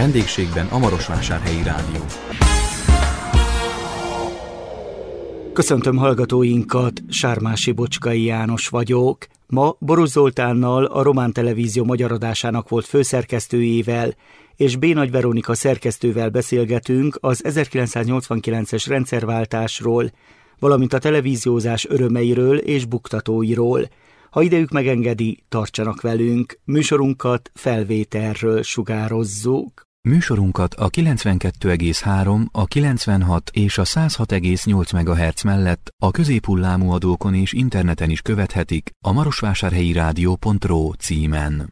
vendégségben a Marosvásárhelyi Rádió. Köszöntöm hallgatóinkat, Sármási Bocskai János vagyok. Ma Boross Zoltánnal, a Román Televízió magyar adásának volt főszerkesztőjével, és B. Nagy Veronika szerkesztővel beszélgetünk az 1989-es rendszerváltásról, valamint a televíziózás örömeiről és buktatóiról. Ha idejük megengedi, tartsanak velünk, műsorunkat felvételről sugározzuk. Műsorunkat a 92,3, a 96 és a 106,8 MHz mellett a középhullámú adókon és interneten is követhetik a marosvásárhelyirádió.ro címen.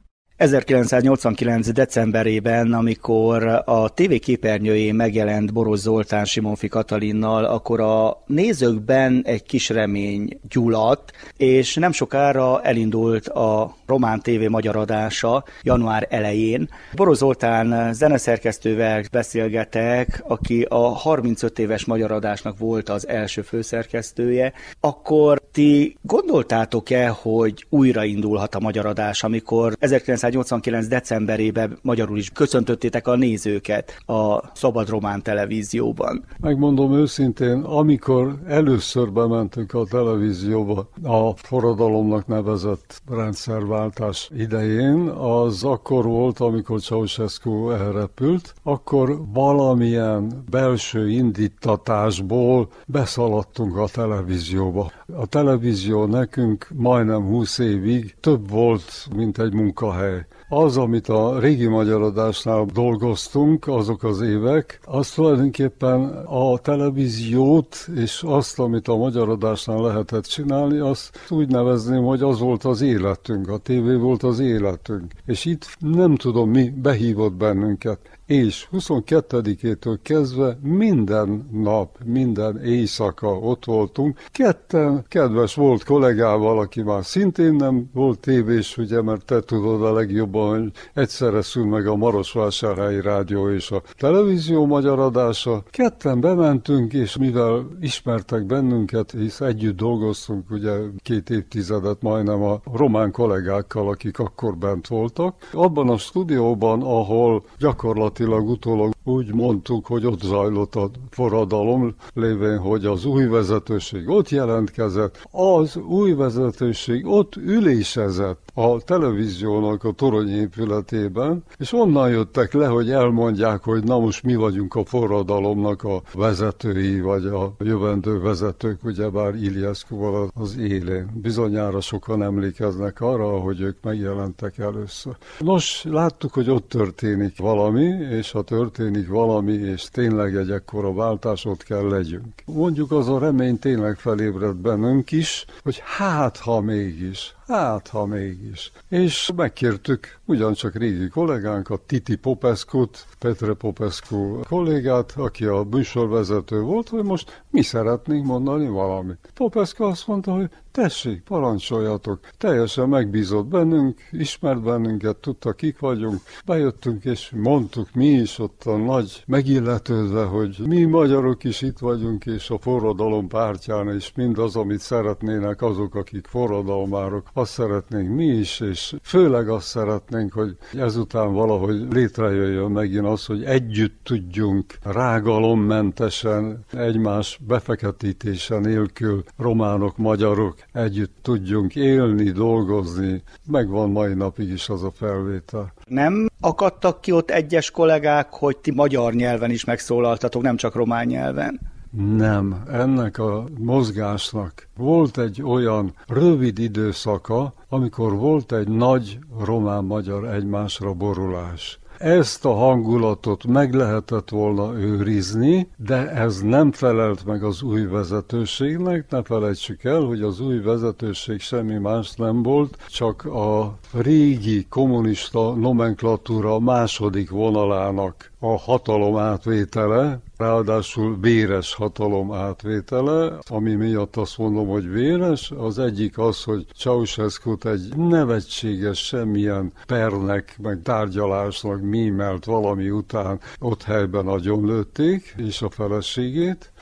1989. decemberében, amikor a TV képernyőjén megjelent Boross Zoltán Simonffy Katalinnal, akkor a nézőkben egy kis remény gyulladt, és nem sokára elindult a Román TV magyar adása január elején. Boross Zoltán zeneszerkesztővel beszélgetek, aki a 35 éves magyar adásnak volt az első főszerkesztője. Akkor ti gondoltátok-e, hogy újraindulhat a magyar adás, amikor 1989. decemberében magyarul is köszöntöttétek a nézőket a Szabad Román Televízióban? Megmondom őszintén, amikor először bementünk a televízióba a forradalomnak nevezett rendszerváltás idején, az akkor volt, amikor Ceausescu elrepült, akkor valamilyen belső indítatásból beszaladtunk a televízióba. A televízió nekünk majdnem 20 évig több volt, mint egy munkahely. Az, amit a régi magyar adásnál dolgoztunk, azok az évek, az tulajdonképpen a televíziót és azt, amit a magyar adásnál lehetett csinálni, azt úgy nevezném, hogy az volt az életünk, a tévé volt az életünk. És itt nem tudom, mi behívott bennünket. És 22-től kezdve minden nap, minden éjszaka ott voltunk. Ketten kedves volt kollégával, aki már szintén nem volt tévés, ugye, mert te tudod a legjobban, hogy egyszerre szül meg a Marosvásárhelyi Rádió és a televízió magyar adása. Ketten bementünk, és mivel ismertek bennünket, hisz együtt dolgoztunk ugye 2 évtizedet majdnem a román kollégákkal, akik akkor bent voltak. Abban a stúdióban, ahol gyakorlatilag utólag úgy mondtuk, hogy ott zajlott a forradalom, lévén, hogy az új vezetőség ott jelentkezett, az új vezetőség ott ülésezett a televíziónak a toronyépületében, és onnan jöttek le, hogy elmondják, hogy na most mi vagyunk a forradalomnak a vezetői, vagy a jövendő vezetők, ugyebár Iliescu-val az élén. Bizonyára sokan emlékeznek arra, hogy ők megjelentek először. Nos, láttuk, hogy ott történik valami, és ha történik valami, és tényleg egy ekkora váltás, ott kell legyünk. Mondjuk az a remény tényleg felébredt bennünk is, hogy hát ha mégis. És megkértük ugyancsak régi kollégánkat, Titi Popescu-t, Petre Popescu kollégát, aki a műsorvezető volt, hogy most mi szeretnénk mondani valamit. Popescu azt mondta, hogy tessék, parancsoljatok. Teljesen megbízott bennünk, ismert bennünket, tudta, kik vagyunk. Bejöttünk, és mondtuk mi is ott a nagy megilletődve, hogy mi magyarok is itt vagyunk, és a forradalom pártján, és mindaz, amit szeretnének azok, akik forradalmárok, azt szeretnénk mi is, és főleg azt szeretnénk, hogy ezután valahogy létrejöjjön megint az, hogy együtt tudjunk rágalommentesen, egymás befeketítése nélkül románok, magyarok együtt tudjunk élni, dolgozni. Megvan mai napig is az a felvétel. Nem akadtak ki ott egyes kollégák, hogy ti magyar nyelven is megszólaltatok, nem csak román nyelven? Nem, ennek a mozgásnak volt egy olyan rövid időszaka, amikor volt egy nagy román-magyar egymásra borulás. Ezt a hangulatot meg lehetett volna őrizni, de ez nem felelt meg az új vezetőségnek. Ne felejtsük el, hogy az új vezetőség semmi más nem volt, csak a régi kommunista nomenklatúra második vonalának a hatalom átvétele, ráadásul véres hatalom átvétele, ami miatt azt mondom, hogy véres. Az egyik az, hogy Ceausescut egy nevetséges semmilyen pernek, meg tárgyalásnak mímelt valami után ott helyben agyonlőtték, és a feleségét.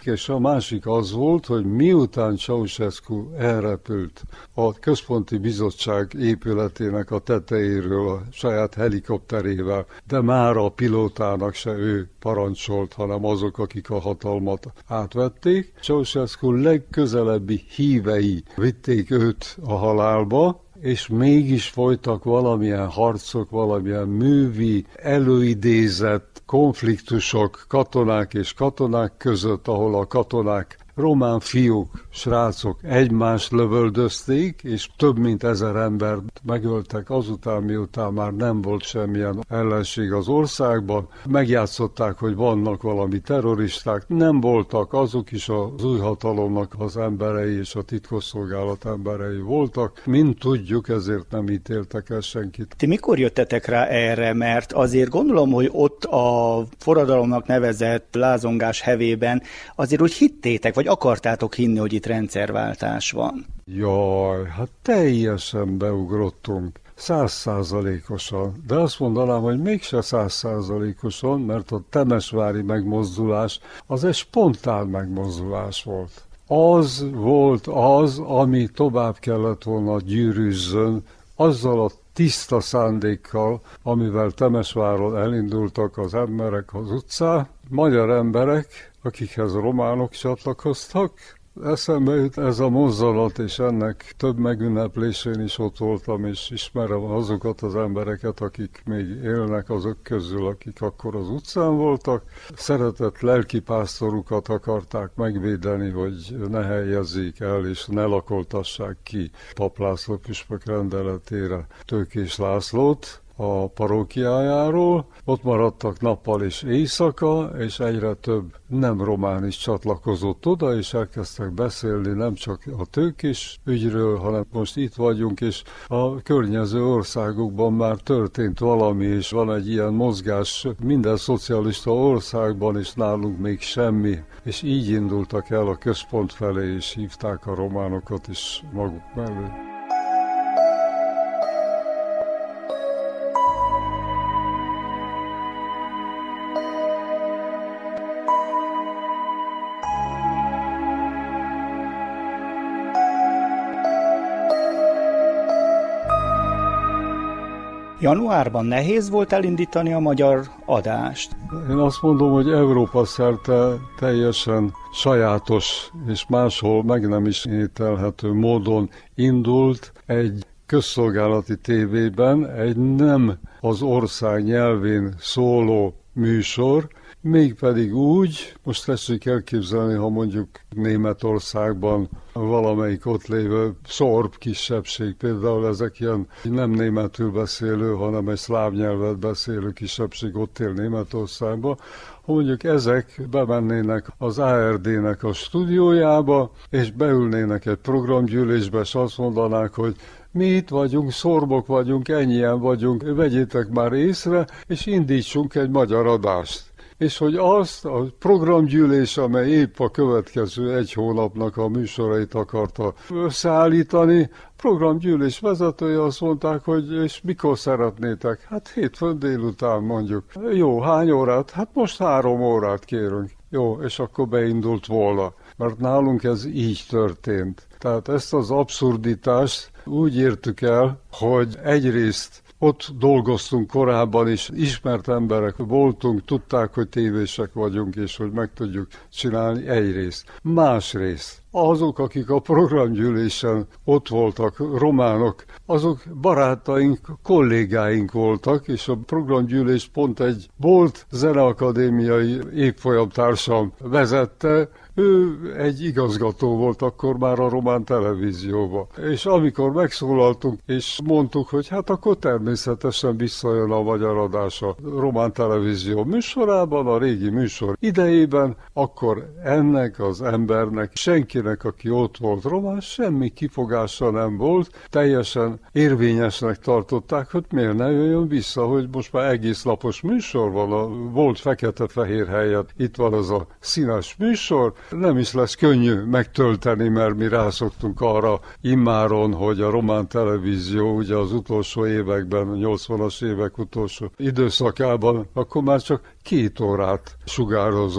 és a másik az volt, hogy miután Ceausescu elrepült a Központi Bizottság épületének a tetejéről a saját helikopterével, de már a pilótának se ő parancsolt, hanem azok, akik a hatalmat átvették. Ceausescu legközelebbi hívei vitték őt a halálba, és mégis folytak valamilyen harcok, valamilyen művi, előidézett konfliktusok katonák és katonák között, ahol a katonák, román fiúk, srácok egymást lövöldözték, és több mint 1000 embert megöltek azután, miután már nem volt semmilyen ellenség az országban. Megjátszották, hogy vannak valami terroristák, nem voltak, azok is az új hatalomnak az emberei és a titkosszolgálat emberei voltak. Mint tudjuk, ezért nem ítéltek el senkit. Ti mikor jöttetek rá erre? Mert azért gondolom, hogy ott a forradalomnak nevezett lázongás hevében azért úgy hittétek, vagy akartátok hinni, hogy itt rendszerváltás van? Jaj, hát teljesen beugrottunk. 100%-osan. De azt mondanám, hogy mégse 100%-osan, mert a temesvári megmozdulás az egy spontán megmozdulás volt. Az volt az, ami tovább kellett volna gyűrűzzön, azzal a tiszta szándékkal, amivel Temesváron elindultak az emberek az utcán, magyar emberek, akikhez románok csatlakoztak. Eszembe jut ez a mozzanat, és ennek több megünneplésén is ott voltam, és ismerem azokat az embereket, akik még élnek azok közül, akik akkor az utcán voltak. Szeretett lelkipásztorukat akarták megvédeni, hogy ne helyezzék el, és ne lakoltassák ki Pap László püspök rendeletére Tőkés Lászlót a parókiájáról. Ott maradtak nappal és éjszaka, és egyre több nem román is csatlakozott oda, és elkezdtek beszélni nem csak a Tőkés ügyről, hanem most itt vagyunk, és a környező országokban már történt valami, és van egy ilyen mozgás minden szocialista országban, és nálunk még semmi. És így indultak el a központ felé, és hívták a románokat is maguk mellé. Januárban nehéz volt elindítani a magyar adást? Én azt mondom, hogy Európa szerte teljesen sajátos és máshol meg nem ismételhető módon indult egy közszolgálati tévében egy nem az ország nyelvén szóló műsor, mégpedig úgy, most tessék elképzelni, ha mondjuk Németországban valamelyik ott lévő szorb kisebbség, például ezek ilyen nem németül beszélő, hanem egy szláv nyelvet beszélő kisebbség ott él Németországban, ha mondjuk ezek bemennének az ARD-nek a stúdiójába, és beülnének egy programgyűlésbe, és azt mondanák, hogy mi itt vagyunk, szorbok vagyunk, ennyien vagyunk, vegyétek már észre, és indítsunk egy magyar adást. És hogy azt a programgyűlés, amely épp a következő egy hónapnak a műsorait akarta összeállítani, programgyűlés vezetője azt mondták, hogy és mikor szeretnétek? Hát hétfőn délután mondjuk. Jó, hány órát? Hát most 3 órát kérünk. Jó, és akkor beindult volna. Mert nálunk ez így történt. Tehát ezt az abszurditást úgy értük el, hogy egyrészt ott dolgoztunk korábban is, ismert emberek voltunk, tudták, hogy tévések vagyunk, és hogy meg tudjuk csinálni egyrészt. Másrészt, azok, akik a programgyűlésen ott voltak, románok, azok barátaink, kollégáink voltak, és a programgyűlés pont egy volt zeneakadémiai évfolyamtársam vezette, ő egy igazgató volt akkor már a román televízióban. És amikor megszólaltunk, és mondtuk, hogy hát akkor természetesen visszajön a magyar adás a román televízió műsorában, a régi műsor idejében, akkor ennek az embernek, senkinek, aki ott volt román, semmi kifogása nem volt, teljesen érvényesnek tartották, hogy miért ne jöjjön vissza, hogy most már egész lapos műsor van, volt fekete-fehér helyett, itt van az a színes műsor, nem is lesz könnyű megtölteni, mert mi rászoktunk arra immáron, hogy a román televízió ugye az utolsó években, a 80-as évek utolsó időszakában, akkor már csak 2 órát sugározott.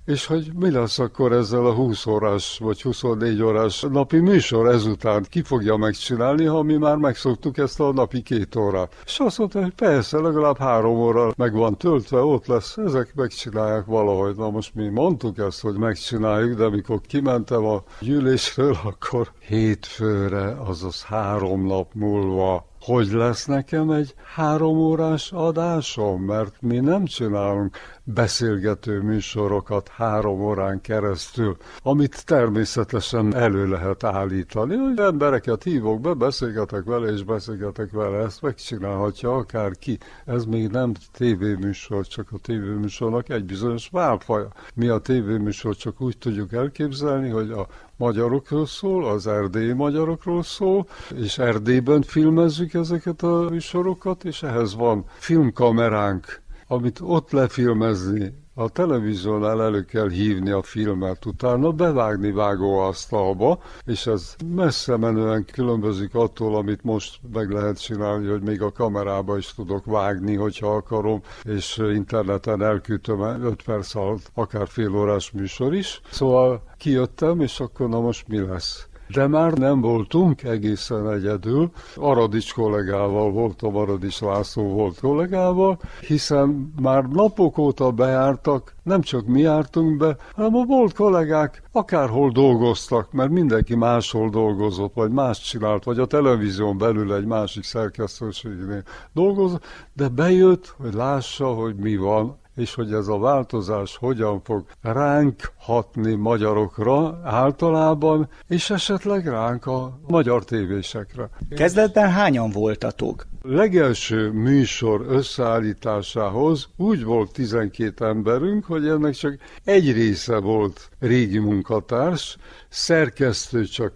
és hogy mi lesz akkor ezzel a 20 órás vagy 24 órás napi műsor ezután, ki fogja megcsinálni, ha mi már megszoktuk ezt a napi 2 órát. És azt mondta, hogy persze, legalább 3 óra meg van töltve, ott lesz, ezek megcsinálják valahogy. Na most mi mondtuk ezt, hogy megcsináljuk, de amikor kimentem a gyűlésről, akkor hétfőre, azaz 3 nap múlva, hogy lesz nekem egy 3 órás adásom, mert mi nem csinálunk beszélgető műsorokat 3 órán keresztül, amit természetesen elő lehet állítani, hogy embereket hívok be, beszélgetek vele, és beszélgetek vele, ezt megcsinálhatja akárki. Ez még nem tévéműsor, csak a tévéműsornak egy bizonyos válfaja. Mi a tévéműsor csak úgy tudjuk elképzelni, hogy a magyarokról szól, az erdélyi magyarokról szól, és Erdélyben filmezzük ezeket a műsorokat, és ehhez van filmkameránk, amit ott lefilmezni, a televíziónál elő kell hívni a filmet, utána bevágni vágóasztalba, és ez messze menően különbözik attól, amit most meg lehet csinálni, hogy még a kamerába is tudok vágni, hogyha akarom, és interneten elküldöm 5 perc alatt, akár fél órás műsor is. Szóval kijöttem, és akkor na most mi lesz? De már nem voltunk egészen egyedül. Aradics kollégával voltam, Aradics László volt kollégával, hiszen már napok óta bejártak, nem csak mi jártunk be, hanem a volt kollégák akárhol dolgoztak, mert mindenki máshol dolgozott, vagy más csinált, vagy a televízión belül egy másik szerkesztőségnél dolgozott, de bejött, hogy lássa, hogy mi van, és hogy ez a változás hogyan fog ránk hatni magyarokra általában, és esetleg ránk a magyar tévésekre. Kezdetben hányan voltatok? Legelső műsor összeállításához úgy volt 12 emberünk, hogy ennek csak egy része volt régi munkatárs, szerkesztő csak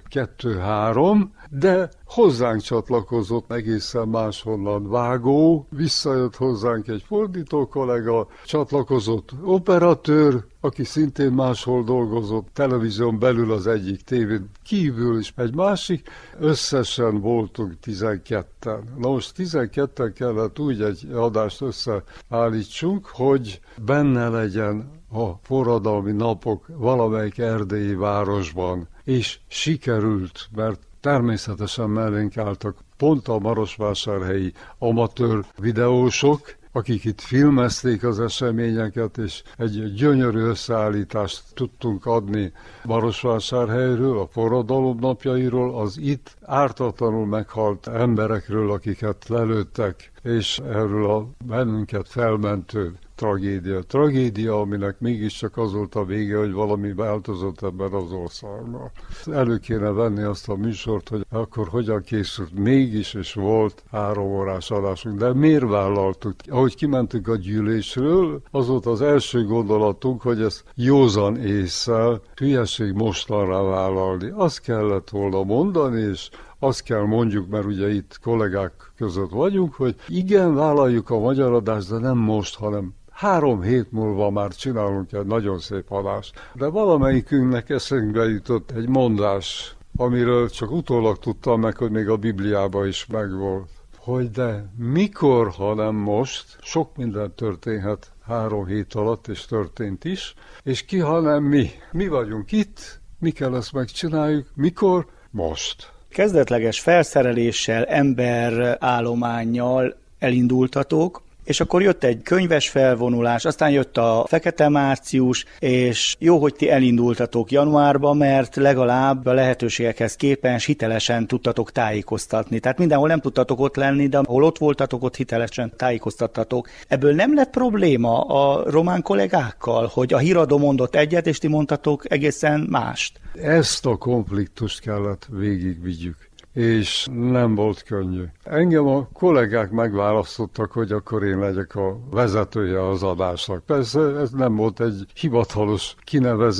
2-3, de hozzánk csatlakozott egészen máshonnan vágó, visszajött hozzánk egy fordító kollega, csatlakozott operatőr, aki szintén máshol dolgozott, televízión belül az egyik, tévén kívül is egy másik, összesen voltunk 12-en. Na most 12-en kellett úgy egy adást összeállítsunk, hogy benne legyen a forradalmi napok valamelyik erdélyi városban, és sikerült, mert természetesen mellénk álltak pont a marosvásárhelyi amatőr videósok, akik itt filmezték az eseményeket, és egy gyönyörű összeállítást tudtunk adni Marosvásárhelyről, a forradalom napjairól, az itt ártatlanul meghalt emberekről, akiket lelőttek, és erről a bennünket felmentő tragédia, aminek mégiscsak az volt a vége, hogy valami változott ebben az országban. Elő kéne venni azt a műsort, hogy akkor hogyan készült, mégis és volt 3 órás adásunk, de miért vállaltuk? Ahogy kimentünk a gyűlésről, az volt az első gondolatunk, hogy ezt józan ésszel, hülyeség mostanra vállalni. Azt kellett volna mondani, és azt kell mondjuk, mert ugye itt kollégák között vagyunk, hogy igen, vállaljuk a magyar adást, de nem most, hanem 3 hét múlva már csinálunk egy nagyon szép adást. De valamelyikünknek eszünkbe jutott egy mondás, amiről csak utólag tudtam meg, hogy még a Bibliában is megvolt. Hogy de mikor, ha nem most, sok minden történhet 3 hét alatt, és történt is, és ki, ha nem mi. Mi vagyunk itt, mi kell ezt megcsináljuk, mikor? Most. Kezdetleges felszereléssel, emberállománnyal elindultatok, és akkor jött egy könyves felvonulás, aztán jött a Fekete Március, és jó, hogy ti elindultatok januárban, mert legalább a lehetőségekhez képest hitelesen tudtatok tájékoztatni. Tehát mindenhol nem tudtatok ott lenni, de ahol ott voltatok, ott hitelesen tájékoztattatok. Ebből nem lett probléma a román kollégákkal, hogy a híradó mondott egyet, és ti mondtatok egészen mást? Ezt a konfliktust kellett végigvigyük, és nem volt könnyű. Engem a kollégák megválasztottak, hogy akkor én legyek a vezetője az adásnak. Persze ez nem volt egy hivatalos kinevezés,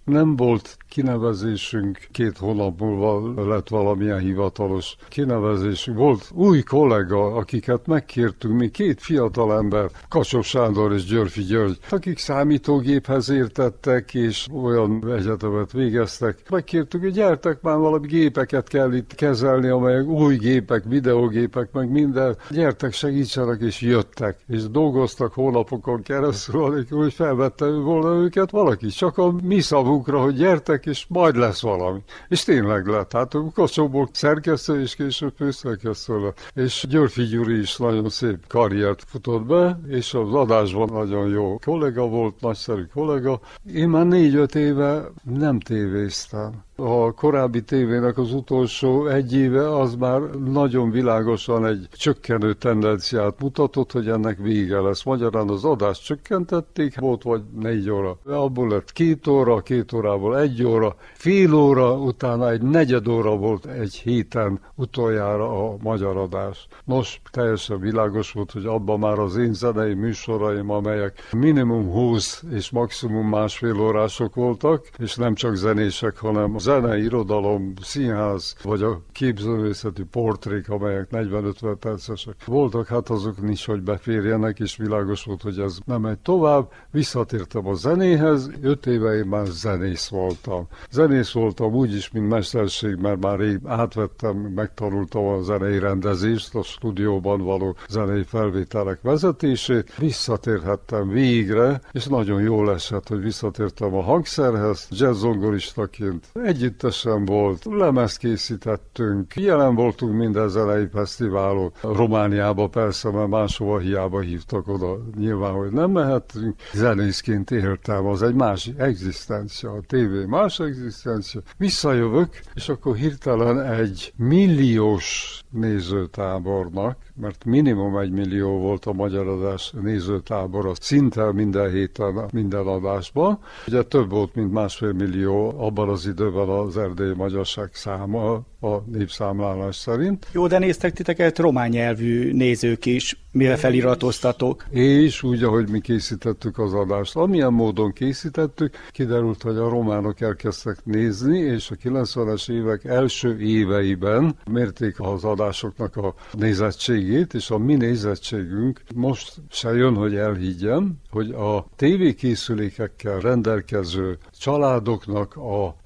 Nem volt kinevezésünk, 2 hónap múlva lett valamilyen hivatalos kinevezésünk. Volt új kollega, akiket megkértünk, mi 2 fiatalember, Kacsok Sándor és Györfi György, akik számítógéphez értettek, és olyan egyetemet végeztek. Megkértük, hogy gyertek már, valami gépeket kell itt kezelni, amelyek új gépek, videógépek, meg minden. Gyertek, segítsenek, és jöttek. És dolgoztak hónapokon keresztül, anélkül, hogy felvette volna őket valaki. Csak a mi szavunkra, hogy gyertek, és majd lesz valami. És tényleg lett. Hát a Kacsokból szerkesztő, és később főszerkesztő lett. És Györfi Gyuri is nagyon szép karriert futott be, és az adásban nagyon jó kollega volt, nagyszerű kollega. Én már 4-5 éve nem tévéztem. A korábbi tévének az utolsó 1 éve az már nagyon világosan egy csökkenő tendenciát mutatott, hogy ennek vége lesz. Magyarán az adást csökkentették, volt vagy 4 óra. Abból lett 2 óra, 2 órából 1 óra, fél óra, utána egy negyed óra volt egy héten utoljára a magyar adás. Nos, teljesen világos volt, hogy abban már az én zenei műsoraim, amelyek minimum 20 és maximum másfél órások voltak, és nem csak zenések, hanem zene, irodalom, színház, vagy a képzőművészeti portrék, amelyek 40-50 percesek voltak, hát azok is, hogy beférjenek, és világos volt, hogy ez nem megy tovább. Visszatértem a zenéhez, 5 éve én már zenész voltam. Zenész voltam úgyis, mint mesterség, mert már rég átvettem, megtanultam a zenei rendezést, a stúdióban való zenei felvételek vezetését. Visszatérhettem végre, és nagyon jól esett, hogy visszatértem a hangszerhez, jazz-zongoristaként. Együttesen volt, lemezt készítettünk, jelen voltunk minden zenei fesztiválon, Romániába persze, mert máshova hiába hívtak oda, nyilván, hogy nem mehettünk. Zenészként éltem, az egy más egzisztencia, a tévé más egzisztencia. Visszajövök, és akkor hirtelen egy milliós nézőtábornak, mert minimum 1 millió volt a magyar adás nézőtábora, szinte minden héten, minden adásban. Ugye több volt, mint 1,5 millió abban az időben az erdélyi magyarság száma a népszámlálás szerint. Jó, de néztek titeket román nyelvű nézők is, mivel feliratoztatok. És úgy, ahogy mi készítettük az adást. Amilyen módon készítettük, kiderült, hogy a románok elkezdtek nézni, és a 90-es évek első éveiben mérték az adásoknak a nézettségét, és a mi nézettségünk most se jön, hogy elhiggyem, hogy a tévékészülékekkel rendelkező családoknak a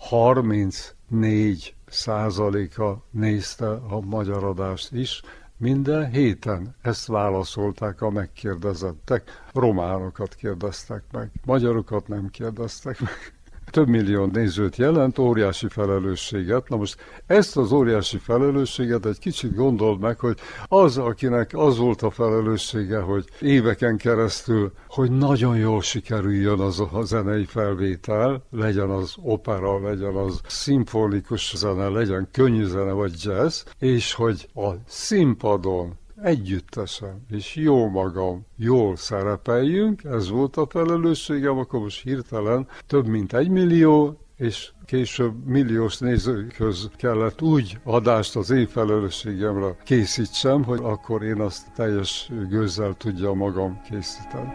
34% nézte a magyar adást is, minden héten. Ezt válaszolták a megkérdezettek. Románokat kérdeztek meg, magyarokat nem kérdeztek meg. Több millió nézőt jelent, óriási felelősséget. Na most ezt az óriási felelősséget egy kicsit gondold meg, hogy az, akinek az volt a felelőssége, hogy éveken keresztül, hogy nagyon jól sikerüljön az a zenei felvétel, legyen az opera, legyen az szimfonikus zene, legyen könnyű zene vagy jazz, és hogy a színpadon együttesen, és jó magam, jól szerepeljünk, ez volt a felelősségem, akkor most hirtelen több mint 1 millió, és később milliós nézőkhöz kellett úgy adást az én felelősségemre készítsem, hogy akkor én azt teljes gőzzel tudja magam készíteni.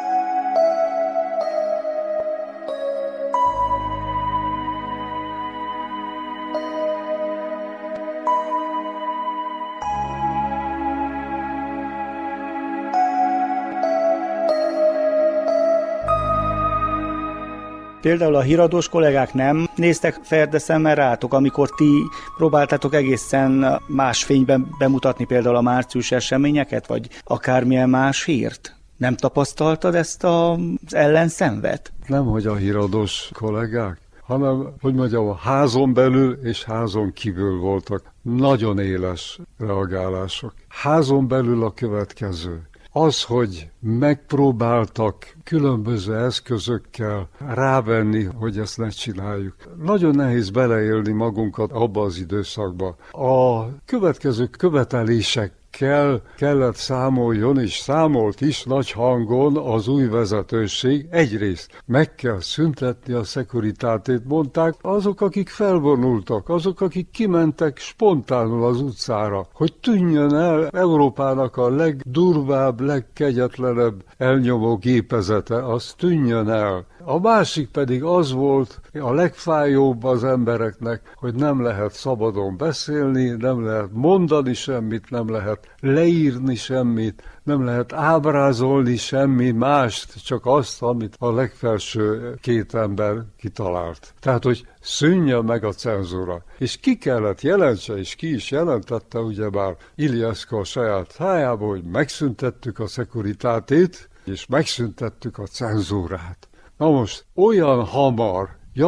Például a híradós kollégák nem néztek ferde szemmel rátok, amikor ti próbáltátok egészen más fényben bemutatni például a március eseményeket, vagy akármilyen más hírt? Nem tapasztaltad ezt az ellenszenvet? Nem, hogy a híradós kollégák, hanem, hogy mondjam, a házon belül és házon kívül voltak nagyon éles reagálások. Házon belül a következő. Az, hogy megpróbáltak különböző eszközökkel rávenni, hogy ezt ne csináljuk. Nagyon nehéz beleélni magunkat abba az időszakba. A következő követelések kellett számoljon, és számolt is nagy hangon az új vezetőség. Egyrészt meg kell szüntetni a szekuritátét, mondták azok, akik felvonultak, azok, akik kimentek spontánul az utcára, hogy tűnjön el Európának a legdurvább, legkegyetlenebb elnyomó gépezete, az tűnjön el. A másik pedig az volt, a legfájóbb az embereknek, hogy nem lehet szabadon beszélni, nem lehet mondani semmit, nem lehet leírni semmit, nem lehet ábrázolni semmi mást, csak azt, amit a legfelső két ember kitalált. Tehát, hogy szűnjön meg a cenzúra. És ki kellett jelentse, és ki is jelentette, ugyebár Iliescu a saját hájából, hogy megszüntettük a Securitátét, és megszüntettük a cenzúrát. Na most olyan hamar,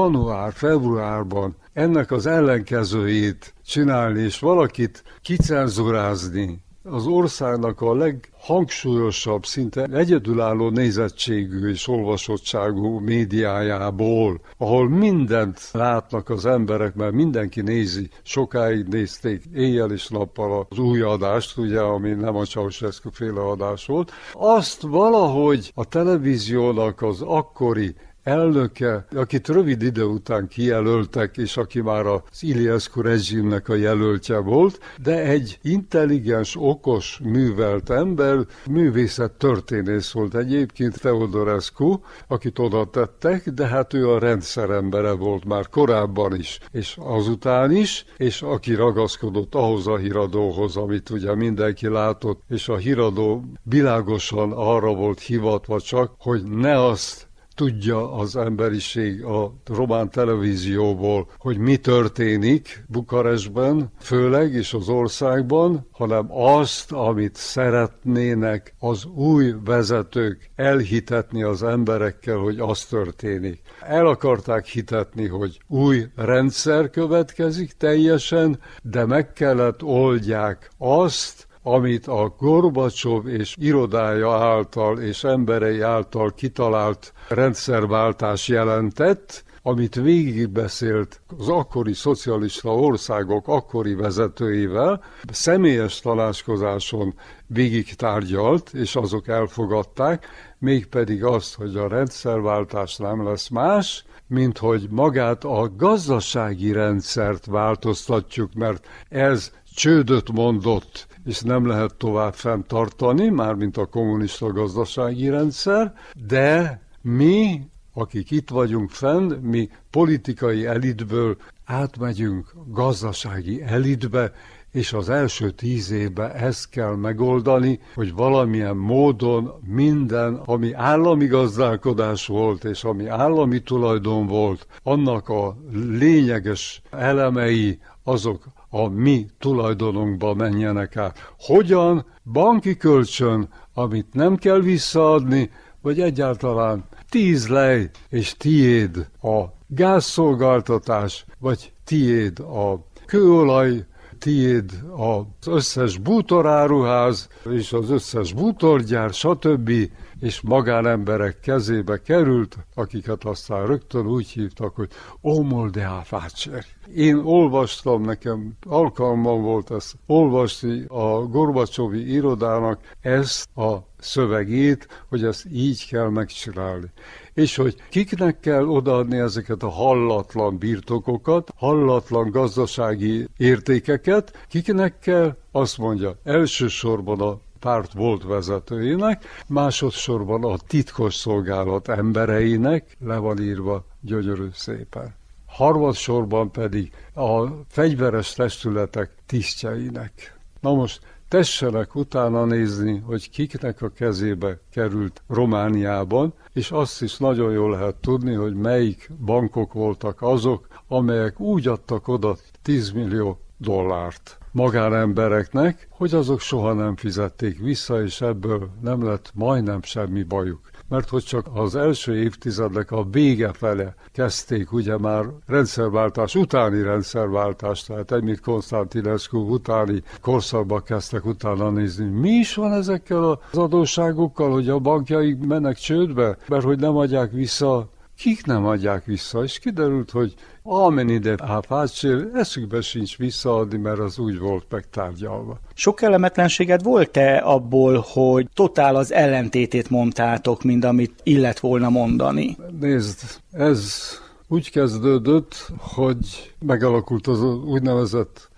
január-februárban ennek az ellenkezőjét csinálni, és valakit kicenzurázni, az országnak a leghangsúlyosabb, szinte egyedülálló nézettségű és olvasottságú médiájából, ahol mindent látnak az emberek, mert mindenki nézi, sokáig nézték éjjel és nappal az új adást, ugye, ami nem a Ceausescu féle adás volt, azt valahogy a televíziónak az akkori elnöke, akit rövid idő után kijelöltek, és aki már az Iliescu rezsimnek a jelöltje volt, de egy intelligens, okos, művelt ember, művészettörténész volt egyébként, Teodorescu, akit oda tettek, de hát ő a rendszerembere volt már korábban is, és azután is, és aki ragaszkodott ahhoz a híradóhoz, amit ugye mindenki látott, és a híradó világosan arra volt hivatva csak, hogy ne azt tudja az emberiség a román televízióból, hogy mi történik Bukarestben, főleg és az országban, hanem azt, amit szeretnének az új vezetők elhitetni az emberekkel, hogy az történik. El akarták hitetni, hogy új rendszer következik teljesen, de meg kellett oldják azt, amit a Gorbacsov és irodája által és emberei által kitalált rendszerváltás jelentett, amit végigbeszélt az akkori szocialista országok akkori vezetőivel, személyes tanácskozáson végig tárgyalt, és azok elfogadták, mégpedig azt, hogy a rendszerváltás nem lesz más, mint hogy magát a gazdasági rendszert változtatjuk, mert ez csődöt mondott, és nem lehet tovább fenntartani, mármint a kommunista gazdasági rendszer, de mi, akik itt vagyunk fenn, mi politikai elitből átmegyünk gazdasági elitbe, és az első 10 évben ezt kell megoldani, hogy valamilyen módon minden, ami állami gazdálkodás volt, és ami állami tulajdon volt, annak a lényeges elemei, azok a mi tulajdonunkba menjenek át. Hogyan? Banki kölcsön, amit nem kell visszaadni, vagy egyáltalán 10 lej, és tiéd a gázszolgáltatás, vagy tiéd a kőolaj, tiéd az összes bútoráruház, és az összes bútorgyár, stb., és magánemberek kezébe került, akiket aztán rögtön úgy hívtak, hogy Omul de Afaceri. Én olvastam, nekem alkalmam volt ezt olvasni a Gorbacsovi irodának ezt a szövegét, hogy ezt így kell megcsinálni. És hogy kiknek kell odaadni ezeket a hallatlan birtokokat, hallatlan gazdasági értékeket, kiknek kell, azt mondja, elsősorban a párt volt vezetőinek, másodszorban a titkos szolgálat embereinek, le van írva gyönyörű szépen. Harmadsorban pedig a fegyveres testületek tisztjeinek. Na most tessenek utána nézni, hogy kiknek a kezébe került Romániában, és azt is nagyon jól lehet tudni, hogy melyik bankok voltak azok, amelyek úgy adtak oda 10 millió dollárt magánembereknek, hogy azok soha nem fizették vissza, és ebből nem lett majdnem semmi bajuk. Mert hogy csak az első évtizednek a vége fele kezdték ugye már rendszerváltás utáni rendszerváltást, tehát Emil Konstantinescu utáni korszakban kezdtek utána nézni, mi is van ezekkel az adósságokkal, hogy a bankjaik mennek csődbe, mert hogy nem adják vissza. Kik nem adják vissza, és kiderült, hogy amennyire Afaceri eszükbe sincs visszaadni, mert az úgy volt megtárgyalva. Sok kellemetlenséged volt-e abból, hogy totál az ellentétét mondtátok, mint amit illet volna mondani? Nézd, ez úgy kezdődött, hogy megalakult az úgynevezett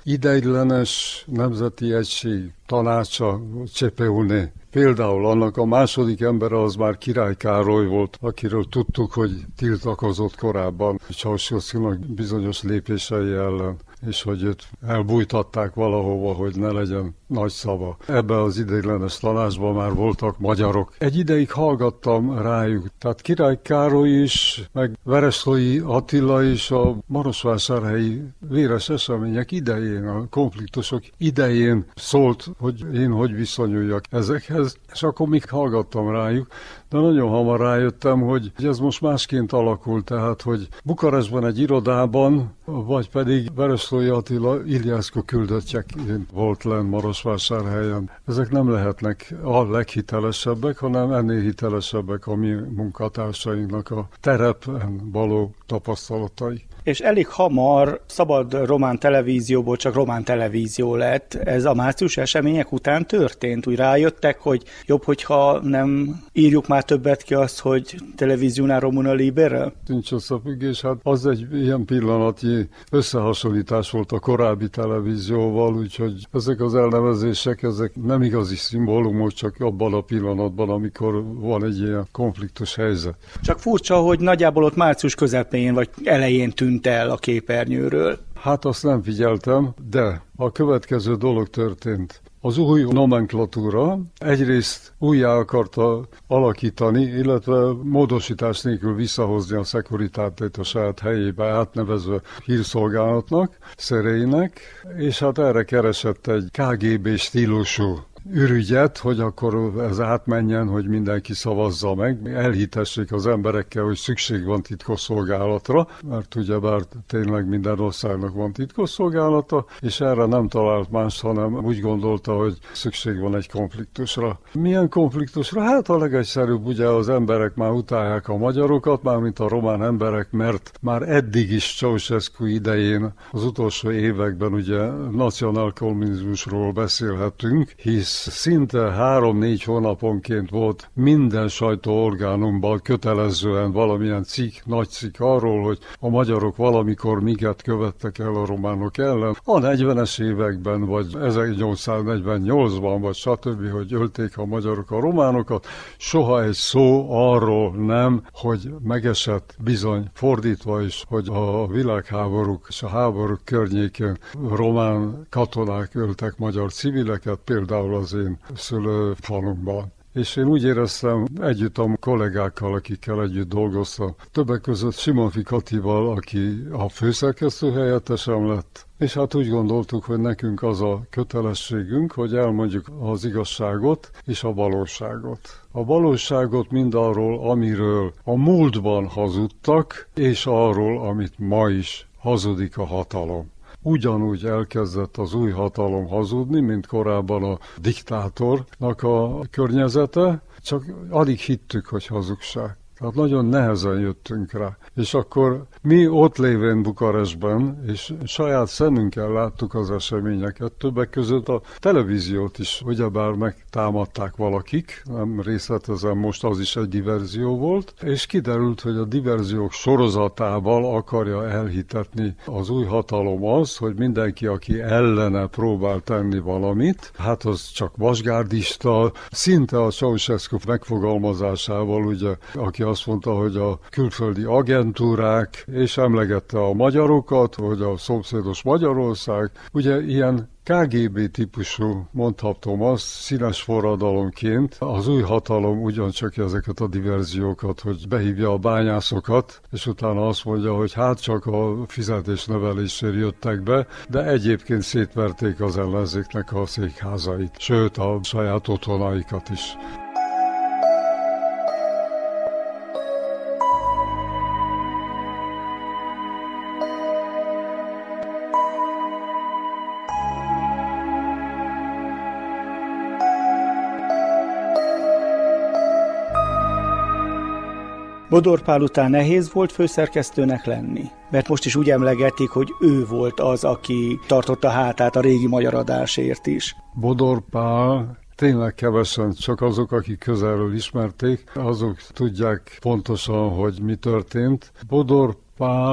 ideiglenes nemzeti egység tanácsa CPUNE. Például annak a második embere az már Király Károly volt, akiről tudtuk, hogy tiltakozott korábban Ceausescunak bizonyos lépései ellen, és hogy őt elbújtatták valahova, hogy ne legyen nagy szava. Ebben az ideiglenes tanácsban már voltak magyarok. Egy ideig hallgattam rájuk. Tehát Király Károly is, meg Vereshly Attila is a marosvásárhelyi véres események idején, a konfliktusok idején szólt, hogy én hogy viszonyuljak ezekhez, és akkor még hallgattam rájuk, de nagyon hamar rájöttem, hogy ez most másként alakul, tehát, hogy Bukarestben egy irodában, vagy pedig Vereshly Attila Iliescu küldöttjeként volt lenn Marosvásárhelyen. Ezek nem lehetnek a leghitelesebbek, hanem ennél hitelesebbek a mi munkatársainknak a terepen való tapasztalatai. És elég hamar szabad román televízióból csak román televízió lett. Ez a március események után történt. Úgy rájöttek, hogy jobb, hogyha nem írjuk már többet ki azt, hogy Televiziunea Română Liberă? Nincs összefüggés, hát az egy ilyen pillanatnyi összehasonlítás volt a korábbi televízióval, úgyhogy ezek az elnevezések, ezek nem igazi szimbólumok, csak abban a pillanatban, amikor van egy ilyen konfliktus helyzet. Csak furcsa, hogy nagyjából ott március közepén vagy elején tűnt el a képernyőről. Hát azt nem figyeltem, de a következő dolog történt. Az új nomenklatúra egyrészt újjá akarta alakítani, illetve módosítás nélkül visszahozni a Securitatét a saját helyébe, átnevezve hírszolgálatnak, szerélynek, és hát erre keresett egy KGB stílusú ürügyet, hogy akkor ez átmenjen, hogy mindenki szavazza meg, elhitessék az emberekkel, hogy szükség van titkosszolgálatra, mert ugyebár tényleg minden országnak van titkosszolgálata, és erre nem talált más, hanem úgy gondolta, hogy szükség van egy konfliktusra. Milyen konfliktusra? Hát a legegyszerűbb, ugye az emberek már utálják a magyarokat, mármint a román emberek, mert már eddig is Ceausescu idején, az utolsó években ugye nacionálkommunizmusról beszélhetünk, hisz szinte 3-4 hónaponként volt minden sajtóorgánumban kötelezően valamilyen cikk, nagy cikk arról, hogy a magyarok valamikor miket követtek el a románok ellen. A 40-es években, vagy 1848-ban, vagy stb., hogy ölték a magyarok a románokat, soha egy szó arról nem, hogy megesett bizony fordítva is, hogy a világháborúk és a háborúk környékén román katonák öltek magyar civileket, például az én szülőfalunkban. És én úgy éreztem együtt a kollégákkal, akikkel együtt dolgoztam, többek között Simonfi Katival, aki a főszerkesztő helyettesem lett, és hát úgy gondoltuk, hogy nekünk az a kötelességünk, hogy elmondjuk az igazságot és a valóságot. A valóságot mindarról, amiről a múltban hazudtak, és arról, amit ma is hazudik a hatalom. Ugyanúgy elkezdett az új hatalom hazudni, mint korábban a diktátornak a környezete, csak alig hittük, hogy hazugság. Tehát nagyon nehezen jöttünk rá. És akkor mi ott lévén Bukarestben, és saját szemünkkel láttuk az eseményeket, többek között a televíziót is, ugyebár megtámadták valakik, nem részletezem most, az is egy diverzió volt, és kiderült, hogy a diverziók sorozatával akarja elhitetni az új hatalom az, hogy mindenki, aki ellene próbál tenni valamit, hát az csak vasgárdista, szinte a Ceausescu megfogalmazásával, ugye, aki azt mondta, hogy a külföldi agentúrák, és emlegette a magyarokat, vagy a szomszédos Magyarország, ugye ilyen KGB típusú, mondhatom azt, színes forradalomként az új hatalom ugyancsak ezeket a diverziókat, hogy behívja a bányászokat, és utána azt mondja, hogy hát csak a fizetésnövelésért jöttek be, de egyébként szétverték az ellenzéknek a székházait, sőt a saját otthonaikat is. Bodor Pál után nehéz volt főszerkesztőnek lenni? Mert most is úgy emlegetik, hogy ő volt az, aki tartotta hátát a régi magyar adásért is. Bodor Pál tényleg kevesen, csak azok, akik közelről ismerték, azok tudják pontosan, hogy mi történt. Bodor Pál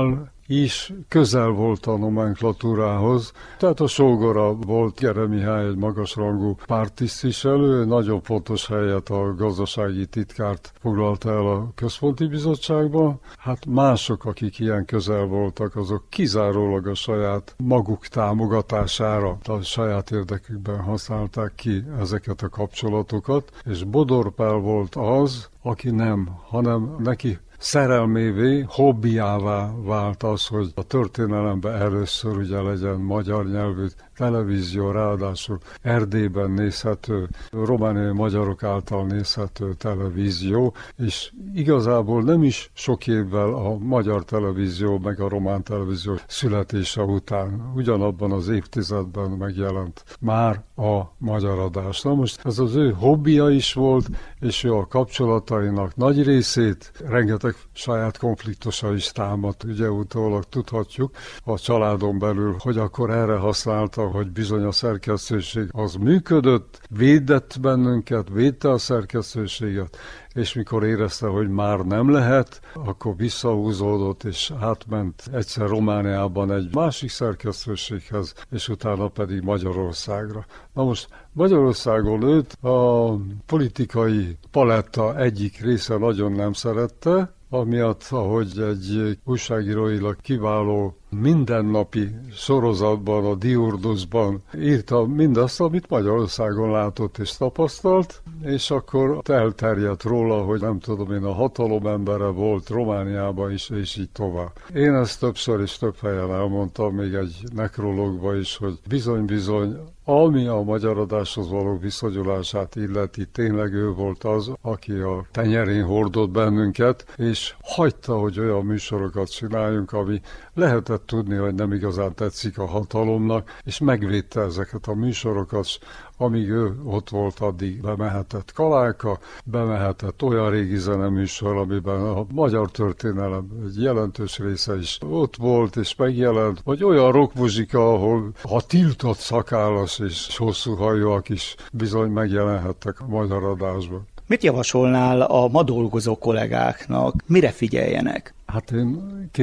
is közel volt a nomenklatúrához. Tehát a sógora volt Gere Mihály, egy magasrangú párttisztviselő, nagyon fontos helyet, a gazdasági titkárt foglalta el a Központi Bizottságban. Hát mások, akik ilyen közel voltak, azok kizárólag a saját maguk támogatására, a saját érdekükben használták ki ezeket a kapcsolatokat, és Bodor Pál volt az, aki nem, hanem neki szerelmévé, hobbiává vált az, hogy a történelemben először ugye legyen magyar nyelvű televízió, ráadásul Erdélyben nézhető, romániai magyarok által nézhető televízió, és igazából nem is sok évvel a magyar televízió meg a román televízió születése után, ugyanabban az évtizedben megjelent már a magyar adás. Na most ez az ő hobbija is volt, és ő a kapcsolatainak nagy részét, rengeteg saját konfliktusa is támadt, ugye utólag tudhatjuk a családon belül, hogy akkor erre használta, hogy bizony a szerkesztőség az működött, védett bennünket, védte a szerkesztőséget, és mikor érezte, hogy már nem lehet, akkor visszahúzódott, és átment egyszer Romániában egy másik szerkesztőséghez, és utána pedig Magyarországra. Na most Magyarországon őt a politikai paletta egyik része nagyon nem szerette, amiatt, ahogy egy újságíróilag kiváló mindennapi sorozatban, a Diurdusban írta mindazt, amit Magyarországon látott és tapasztalt, és akkor elterjedt róla, hogy nem tudom én, a hatalom embere volt Romániában is, és így tovább. Én ezt többször és több helyen elmondtam, még egy nekrológban is, hogy bizony-bizony, ami a magyar adáshoz való viszonyulását illeti, tényleg ő volt az, aki a tenyerén hordott bennünket, és hagyta, hogy olyan műsorokat csináljunk, ami lehetett tudni, hogy nem igazán tetszik a hatalomnak, és megvédte ezeket a műsorokat, amíg ő ott volt, addig bemehetett Kaláka, bemehetett olyan régi zeneműsor, amiben a magyar történelem egy jelentős része is ott volt és megjelent, vagy olyan rockmuzsika, ahol a tiltott szakállas és hosszú hajúak is bizony megjelenhettek a magyar adásban. Mit javasolnál a ma dolgozó kollégáknak? Mire figyeljenek? Hát én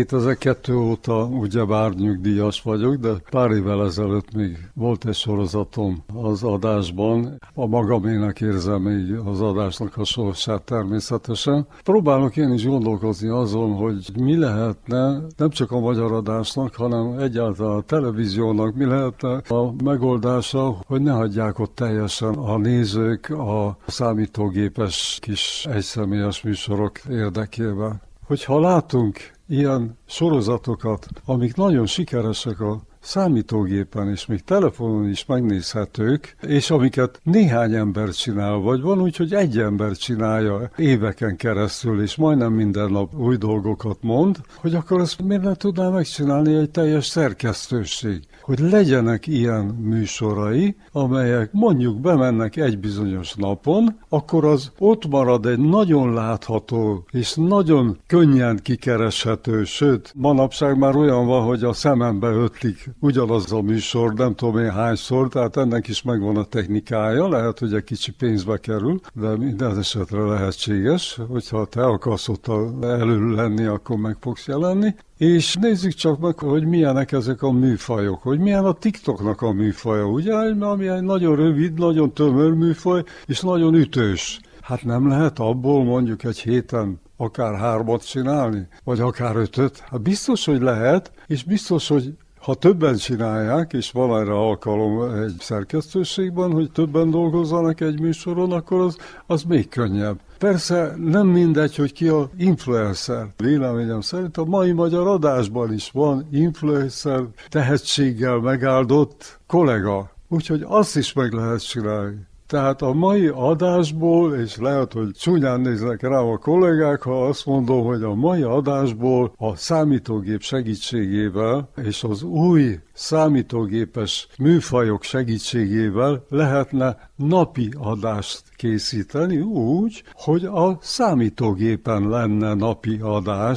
2002 óta ugyebár nyugdíjas vagyok, de pár évvel ezelőtt még volt egy sorozatom az adásban. A magaménak érzem még az adásnak a sorsát természetesen. Próbálok én is gondolkozni azon, hogy mi lehetne nem csak a magyar adásnak, hanem egyáltalán a televíziónak mi lehetne a megoldása, hogy ne hagyják ott teljesen a nézők a számítógépes kis egyszemélyes műsorok érdekében. Hogyha látunk ilyen sorozatokat, amik nagyon sikeresek a számítógépen, és még telefonon is megnézhetők, és amiket néhány ember csinál, vagy van úgy, hogy egy ember csinálja éveken keresztül, és majdnem minden nap új dolgokat mond, hogy akkor ezt miért ne tudná megcsinálni egy teljes szerkesztőség? Hogy legyenek ilyen műsorai, amelyek mondjuk bemennek egy bizonyos napon, akkor az ott marad egy nagyon látható és nagyon könnyen kikereshető, sőt, manapság már olyan van, hogy a szemembe ötlik ugyanaz a műsor, nem tudom én hányszor, tehát ennek is megvan a technikája, lehet, hogy egy kicsi pénzbe kerül, de minden esetre lehetséges, hogyha te akarsz ott elő lenni, akkor meg fogsz jelenni. És nézzük csak meg, hogy milyenek ezek a műfajok, hogy milyen a TikToknak a műfaja, ugye, ami egy nagyon rövid, nagyon tömör műfaj, és nagyon ütős. Hát nem lehet abból mondjuk egy héten akár 3-at csinálni, vagy akár 5-öt? Hát biztos, hogy lehet, és biztos, hogy ha többen csinálják, és van erre alkalom egy szerkesztőségben, hogy többen dolgozzanak egy műsoron, akkor az még könnyebb. Persze nem mindegy, hogy ki a influencer. Véleményem szerint a mai magyar adásban is van influencer, tehetséggel megáldott kollega. Úgyhogy azt is meg lehet csinálni. Tehát a mai adásból, és lehet, hogy csúnyán néznek rá a kollégák, ha azt mondom, hogy a mai adásból a számítógép segítségével és az új számítógépes műfajok segítségével lehetne napi adást készíteni úgy, hogy a számítógépen lenne napi adás,